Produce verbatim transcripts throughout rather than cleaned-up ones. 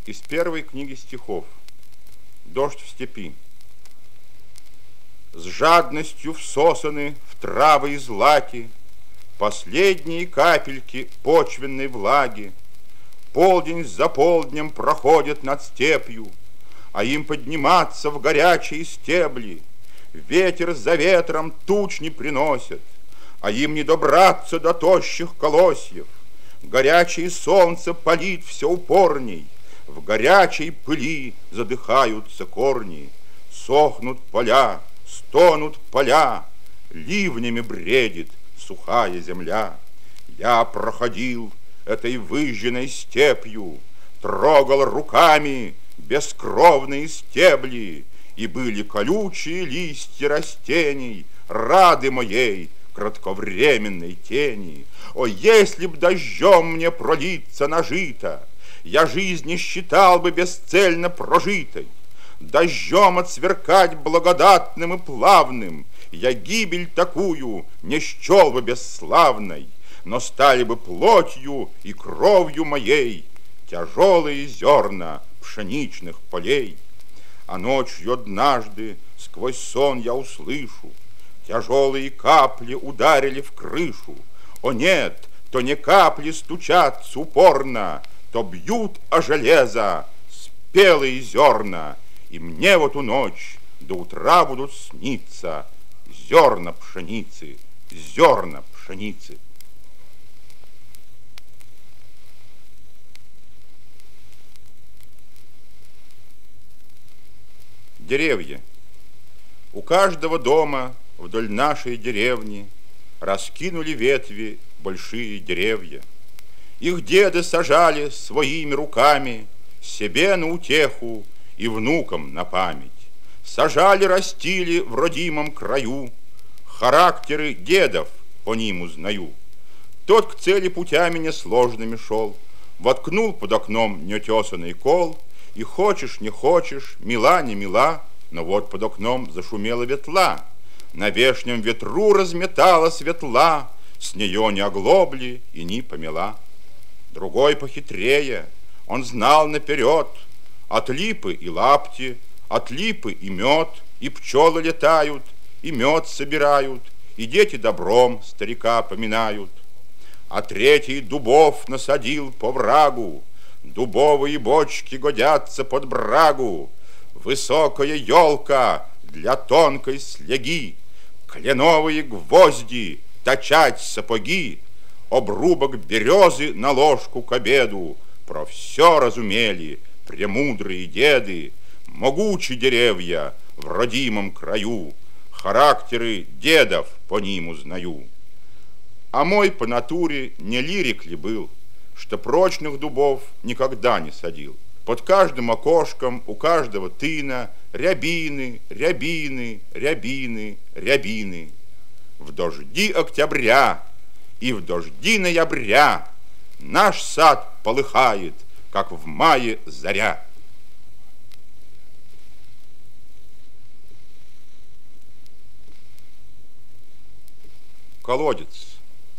Из первой книги стихов «Дождь в степи». С жадностью всосаны в травы и злаки последние капельки почвенной влаги. Полдень за полднем проходит над степью, а им подниматься в горячие стебли. Ветер за ветром туч не приносит, а им не добраться до тощих колосьев. Горячее солнце палит все упорней, в горячей пыли задыхаются корни. Сохнут поля, стонут поля, ливнями бредит сухая земля. Я проходил этой выжженной степью, трогал руками бескровные стебли, и были колючие листья растений рады моей кратковременной тени. О, если б дождем мне пролиться на жито, я жизнь не считал бы бесцельно прожитой. Дождем отсверкать благодатным и плавным я гибель такую не счел бы бесславной, но стали бы плотью и кровью моей тяжелые зерна пшеничных полей. А ночью однажды сквозь сон я услышу, тяжелые капли ударили в крышу. О нет, то не капли стучатся упорно, то бьют о железо спелые зерна. И мне в эту ночь до утра будут сниться зерна пшеницы, зерна пшеницы. Деревья. У каждого дома вдоль нашей деревни раскинули ветви большие деревья. Их деды сажали своими руками себе на утеху и внукам на память. Сажали, растили в родимом краю, характеры дедов по ним узнаю. Тот к цели путями несложными шел, воткнул под окном неотесанный кол, и хочешь, не хочешь, мила, не мила, но вот под окном зашумела ветла, на вешнем ветру разметала светла, с нее ни оглобли и ни помела. Другой похитрее, он знал наперед, от липы и лапти, от липы и мед, и пчелы летают, и мед собирают, и дети добром старика поминают. А третий дубов насадил по врагу, дубовые бочки годятся под брагу, высокая елка для тонкой слеги, кленовые гвозди точать сапоги, обрубок березы на ложку к обеду. Про все разумели премудрые деды, могучие деревья в родимом краю, характеры дедов по ним узнаю. А мой по натуре не лирик ли был, что прочных дубов никогда не садил? Под каждым окошком у каждого тына рябины, рябины, рябины, рябины. В дожди октября и в дожди ноября наш сад полыхает, как в мае заря. Колодец.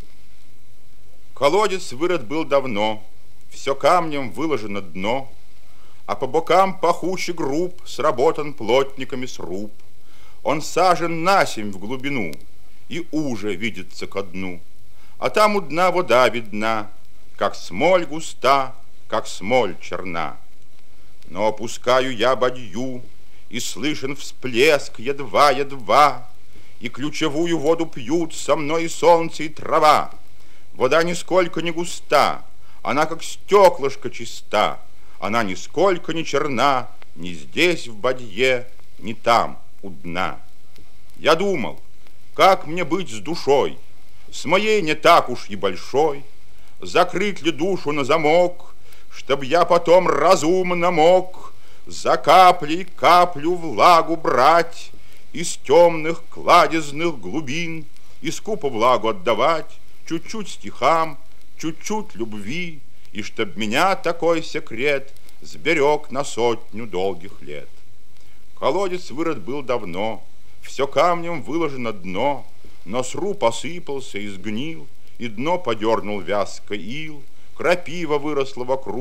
Колодец вырыт был давно, все камнем выложено дно, а по бокам пахучий груб сработан плотниками сруб. Он сажен насемь в глубину и уже видится ко дну, а там у дна вода видна, как смоль густа, как смоль черна. Но опускаю я бадью, и слышен всплеск едва-едва, и ключевую воду пьют со мной и солнце, и трава. Вода нисколько не густа, она как стеклышко чиста, она нисколько не черна, ни здесь в бадье, ни там у дна. Я думал, как мне быть с душой, с моей не так уж и большой, закрыть ли душу на замок, чтоб я потом разумно мог за каплей каплю влагу брать из темных кладезных глубин и скупо влагу отдавать, чуть-чуть стихам, чуть-чуть любви, и чтоб меня такой секрет сберег на сотню долгих лет. Колодец вырыт был давно, все камнем выложено дно, но сруб осыпался и сгнил, и дно подернул вязко ил, крапива выросла вокруг,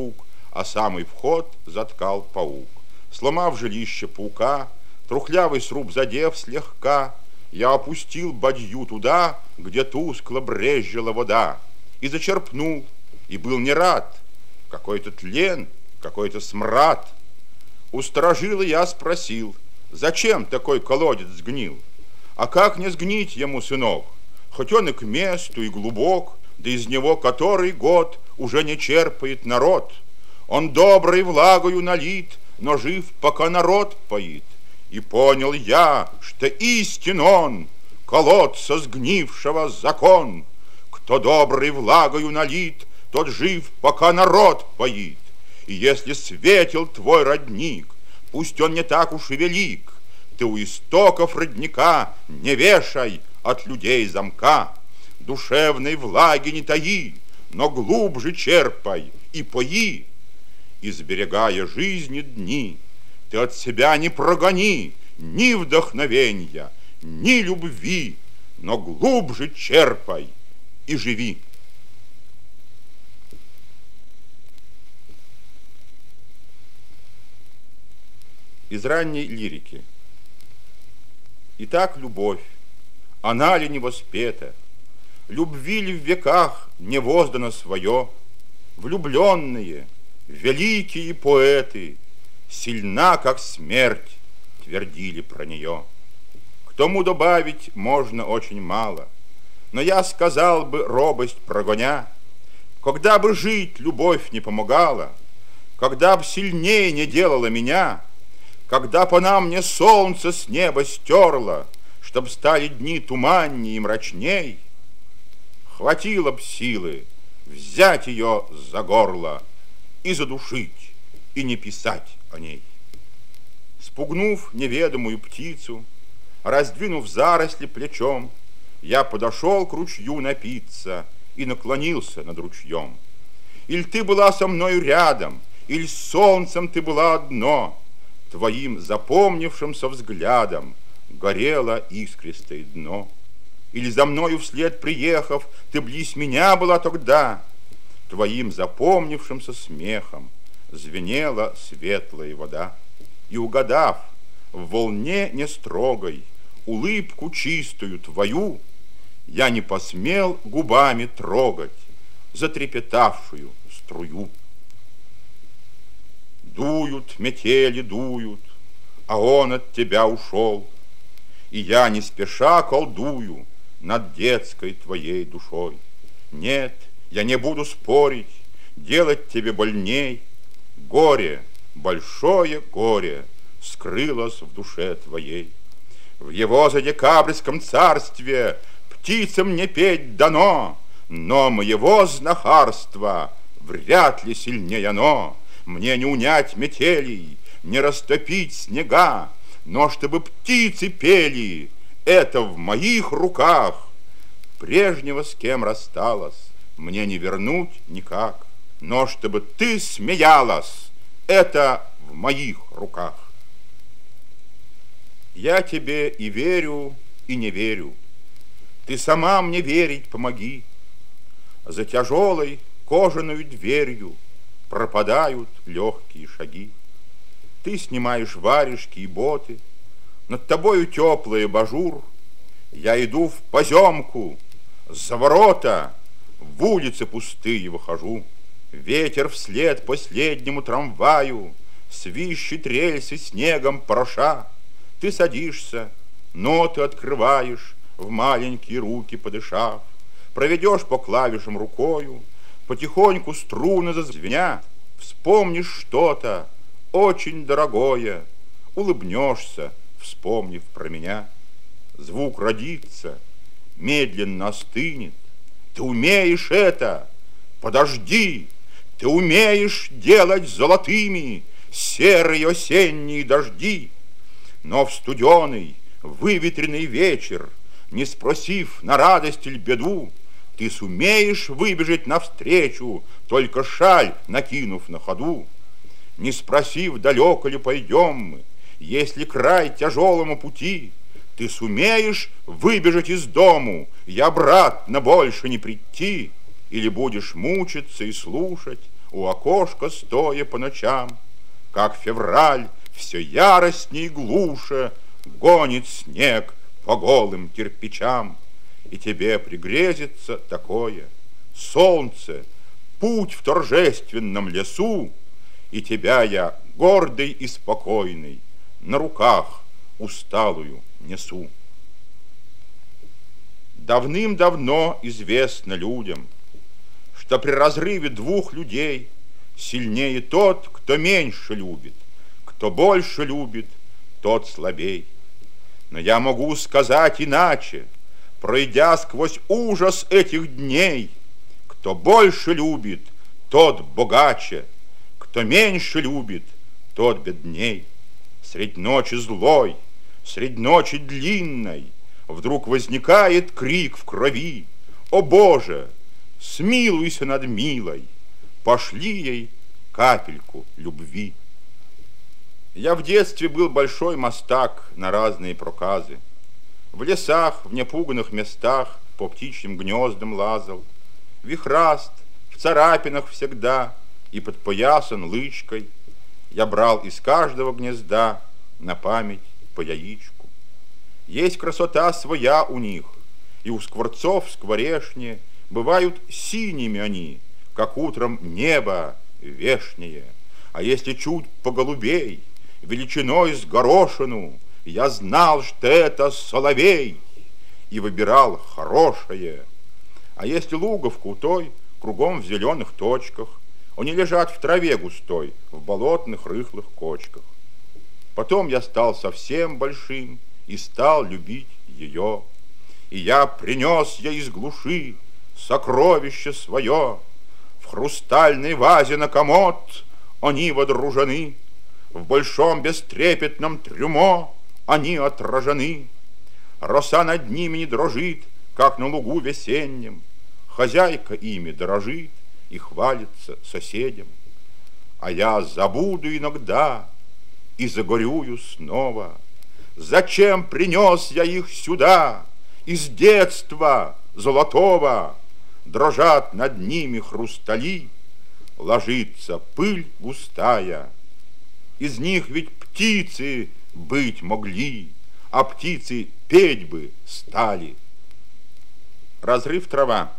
а самый вход заткал паук. Сломав жилище паука, трухлявый сруб задев слегка, я опустил бадью туда, где тускло брезжила вода, и зачерпнул, и был не рад. Какой-то тлен, какой-то смрад. У сторожила я спросил, зачем такой колодец сгнил? А как не сгнить ему, сынок? Хоть он и к месту, и глубок, да из него который год уже не черпает народ. Он доброй влагою налит, но жив, пока народ поит. И понял я, что истин он, колодца сгнившего закон. Кто доброй влагою налит, тот жив, пока народ поит. И если светил твой родник, пусть он не так уж и велик, ты у истоков родника не вешай от людей замка. Душевной влаги не таи, но глубже черпай и пои. И сберегая жизни дни, ты от себя не прогони ни вдохновенья, ни любви, но глубже черпай и живи. Из ранней лирики. Итак, любовь, она ли не воспета? Любви ли в веках не воздано свое? Влюбленные, великие поэты, сильна, как смерть, твердили про нее. К тому добавить можно очень мало, но я сказал бы, робость прогоня, когда бы жить любовь не помогала, когда б сильнее не делала меня, когда по нам мне солнце с неба стерло, чтоб стали дни туманнее и мрачней, хватило б силы взять ее за горло и задушить, и не писать о ней. Спугнув неведомую птицу, раздвинув заросли плечом, я подошел к ручью напиться и наклонился над ручьем. Иль ты была со мною рядом, иль с солнцем ты была одно, твоим запомнившимся взглядом горело искристое дно. Или за мною вслед приехав, ты близ меня была тогда, твоим запомнившимся смехом звенела светлая вода. И угадав в волне нестрогой улыбку чистую твою, я не посмел губами трогать затрепетавшую струю. Дуют, метели дуют, а он от тебя ушел, и я не спеша колдую над детской твоей душой. Нет, я не буду спорить, делать тебе больней. Горе, большое горе скрылось в душе твоей. В его задекабрьском царстве птицам не петь дано, но моего знахарства вряд ли сильнее оно. Мне не унять метелей, не растопить снега, но чтобы птицы пели, это в моих руках. Прежнего, с кем рассталась, мне не вернуть никак, но чтобы ты смеялась, это в моих руках. Я тебе и верю, и не верю, ты сама мне верить помоги. За тяжелой кожаной дверью пропадают легкие шаги. Ты снимаешь варежки и боты, над тобою теплый абажур. Я иду в поземку, за ворота, в улицы пустые выхожу. Ветер вслед последнему трамваю свищет рельсы снегом пороша. Ты садишься, ноты открываешь, в маленькие руки подышав. Проведешь по клавишам рукою, потихоньку струны зазвенят, вспомнишь что-то очень дорогое, улыбнешься, вспомнив про меня. Звук родится, медленно остынет. Ты умеешь это, подожди, ты умеешь делать золотыми серые осенние дожди. Но в студеный, выветренный вечер, не спросив на радость или беду, ты сумеешь выбежать навстречу, только шаль накинув на ходу. Не спросив, далеко ли пойдем мы, если край тяжелому пути, ты сумеешь выбежать из дому и обратно больше не прийти, или будешь мучиться и слушать у окошка стоя по ночам, как февраль все яростней глуше гонит снег по голым кирпичам. И тебе пригрезится такое: солнце, путь в торжественном лесу, и тебя я, гордый и спокойный, на руках усталую несу. Давным-давно известно людям, что при разрыве двух людей сильнее тот, кто меньше любит, кто больше любит, тот слабей. Но я могу сказать иначе, пройдя сквозь ужас этих дней: кто больше любит, тот богаче, кто меньше любит, тот бедней. Средь ночи злой, средь ночи длинной вдруг возникает крик в крови: «О Боже, смилуйся над милой, пошли ей капельку любви!» Я в детстве был большой мастак на разные проказы. В лесах, в непуганных местах по птичьим гнездам лазал, вихраст, в царапинах всегда и подпоясан лычкой. Я брал из каждого гнезда на память по яичку. Есть красота своя у них, и у скворцов скворешни бывают синими они, как утром небо вешнее. А если чуть поголубей, величиной с горошину, я знал, что это соловей, и выбирал хорошее. А если луговку той, кругом в зеленых точках, они лежат в траве густой, в болотных рыхлых кочках. Потом я стал совсем большим и стал любить ее. И я принес ей из глуши сокровище свое. В хрустальной вазе на комод они водружены, в большом бестрепетном трюмо они отражены. Роса над ними не дрожит, как на лугу весеннем. Хозяйка ими дорожит и хвалится соседям. А я забуду иногда и загорюю снова: зачем принес я их сюда из детства золотого? Дрожат над ними хрустали, ложится пыль густая. Из них ведь птицы быть могли, а птицы петь бы стали. Разрыв трава.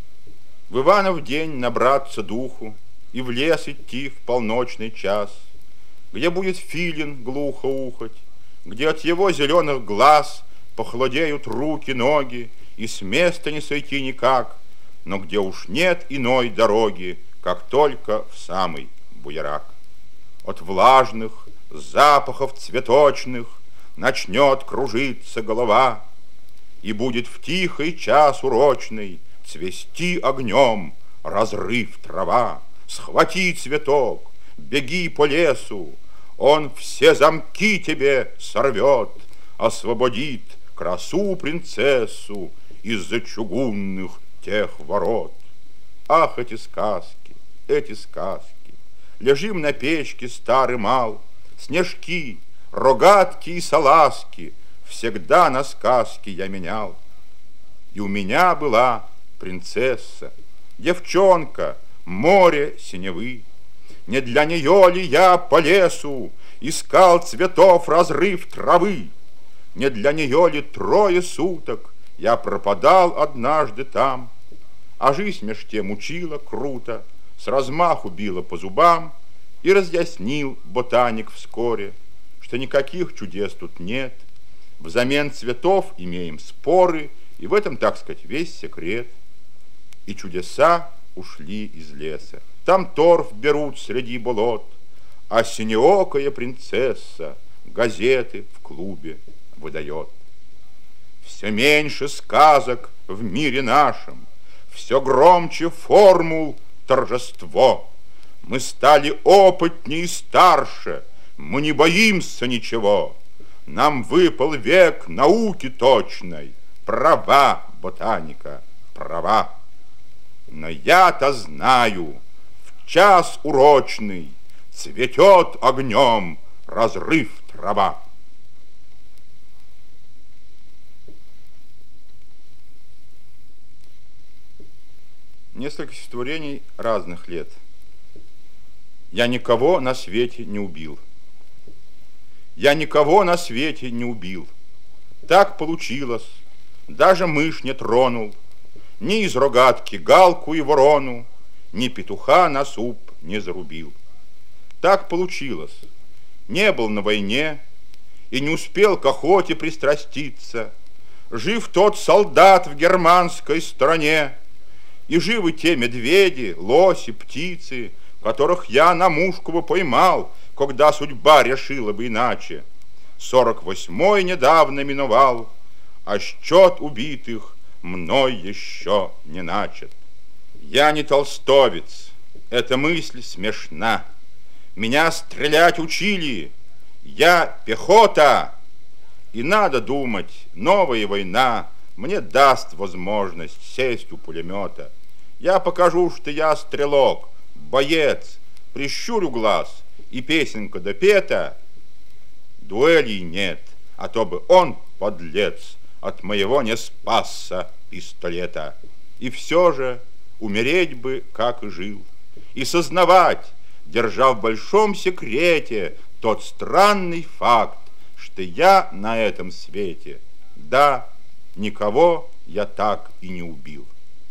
В Иванов день набраться духу и в лес идти в полночный час, где будет филин глухо ухать, где от его зеленых глаз похолодеют руки, ноги, и с места не сойти никак, но где уж нет иной дороги, как только в самый буерак. От влажных запахов цветочных начнет кружиться голова, и будет в тихий час урочный цвести огнем разрыв трава. Схвати цветок, беги по лесу, он все замки тебе сорвет, освободит красу принцессу из-за чугунных тех ворот. Ах, эти сказки, эти сказки! Лежим на печке старый мал, снежки, рогатки и салазки всегда на сказки я менял. И у меня была принцесса, девчонка, море синевы. Не для нее ли я по лесу искал цветов разрыв травы? Не для нее ли трое суток я пропадал однажды там? А жизнь меж тем учила круто, с размаху била по зубам, и разъяснил ботаник вскоре, что никаких чудес тут нет. Взамен цветов имеем споры, и в этом, так сказать, весь секрет. И чудеса ушли из леса. Там торф берут среди болот, а синеокая принцесса газеты в клубе выдает. Все меньше сказок в мире нашем, все громче формул торжество. Мы стали опытнее и старше, мы не боимся ничего. Нам выпал век науки точной, права, ботаника, права. Но я-то знаю, в час урочный цветет огнем разрыв трава. Несколько стихотворений разных лет. Я никого на свете не убил. Я никого на свете не убил. Так получилось, даже мышь не тронул, ни из рогатки галку и ворону, ни петуха на суп не зарубил. Так получилось, не был на войне и не успел к охоте пристраститься. Жив тот солдат в германской стране, и живы те медведи, лоси, птицы, которых я на мушку бы поймал, когда судьба решила бы иначе. Сорок восьмой недавно миновал, а счет убитых мной еще не начат. Я не толстовец, эта мысль смешна. Меня стрелять учили, я пехота. И надо думать, новая война мне даст возможность сесть у пулемета. Я покажу, что я стрелок, боец, прищурю глаз, и песенка допета. Дуэлей нет, а то бы он, подлец, от моего не спасся пистолета. И все же умереть бы, как и жил, и сознавать, держа в большом секрете тот странный факт, что я на этом свете, да, никого я так и не убил.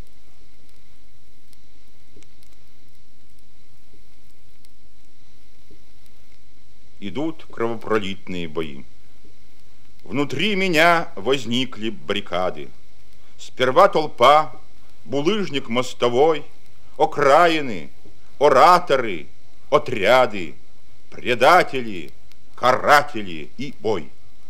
Идут кровопролитные бои. Внутри меня возникли баррикады. Сперва толпа, булыжник мостовой, окраины, ораторы, отряды, предатели, каратели и бой.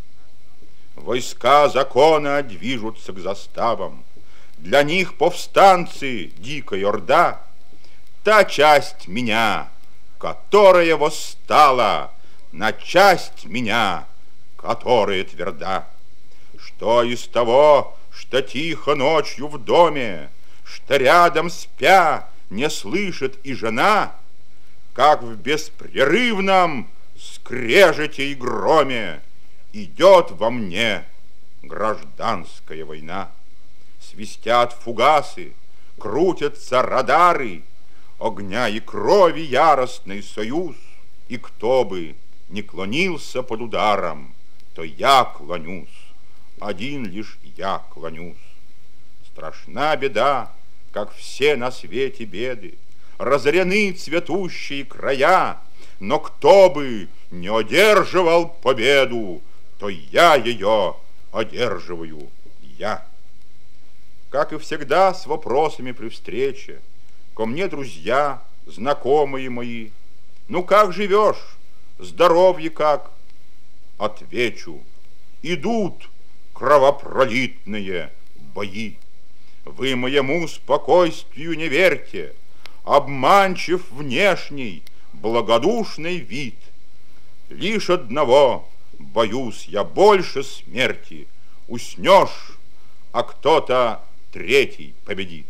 Войска закона движутся к заставам. Для них повстанцы, дикая орда, та часть меня, которая восстала, на часть меня, которая тверда. Что из того, что тихо ночью в доме, что рядом спя не слышит и жена, как в беспрерывном скрежете и громе идет во мне гражданская война. Свистят фугасы, крутятся радары, огня и крови яростный союз, и кто бы не клонился под ударом, то я клонюсь, один лишь я клонюсь. Страшна беда, как все на свете беды, разорены цветущие края, но кто бы не одерживал победу, то я ее одерживаю я. Как и всегда, с вопросами при встрече ко мне друзья, знакомые мои: ну как живешь? Здоровье как? Отвечу: идут кровопролитные бои. Вы моему спокойствию не верьте, обманчив внешний благодушный вид. Лишь одного боюсь я больше смерти: уснешь, а кто-то третий победит.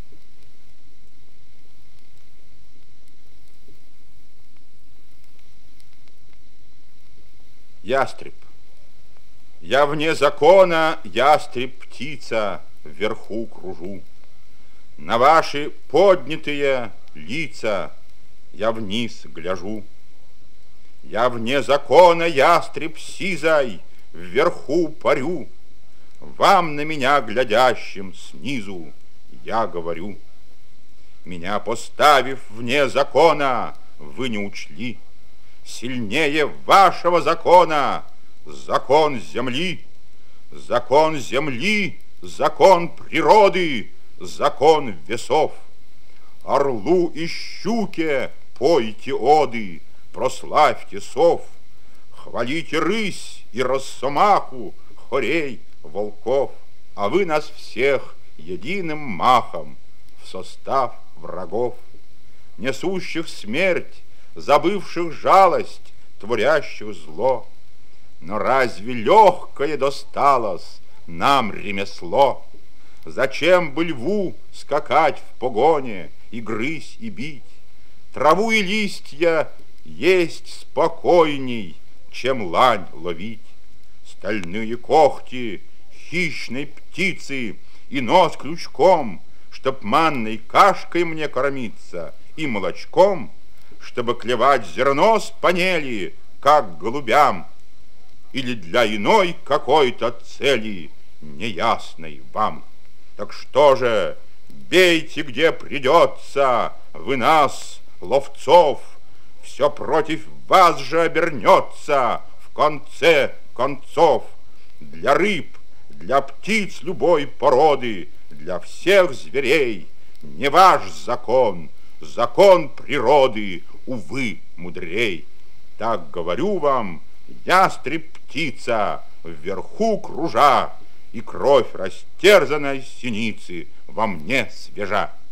Ястреб. Я вне закона, ястреб-птица, вверху кружу. На ваши поднятые лица я вниз гляжу. Я вне закона, ястреб сизой, вверху парю. Вам на меня глядящим снизу я говорю: меня поставив вне закона, вы не учли. Сильнее вашего закона закон земли, закон земли, закон природы, закон весов. Орлу и щуке пойте оды, прославьте сов, хвалите рысь и росомаху, хорей, волков, а вы нас всех единым махом в состав врагов, несущих смерть, забывших жалость, творящих зло. Но разве легкое досталось нам ремесло? Зачем бы льву скакать в погоне и грызть и бить? Траву и листья есть спокойней, чем лань ловить. Стальные когти хищной птицы и нос крючком, чтоб манной кашкой мне кормиться и молочком, чтобы клевать зерно с панели, как голубям, или для иной какой-то цели, неясной вам. Так что же, бейте, где придется, вы нас, ловцов, все против вас же обернется в конце концов. Для рыб, для птиц любой породы, для всех зверей не ваш закон, закон природы, увы, мудрей. Так говорю вам, ястреб-птица, вверху кружа, и кровь растерзанной синицы во мне свежа.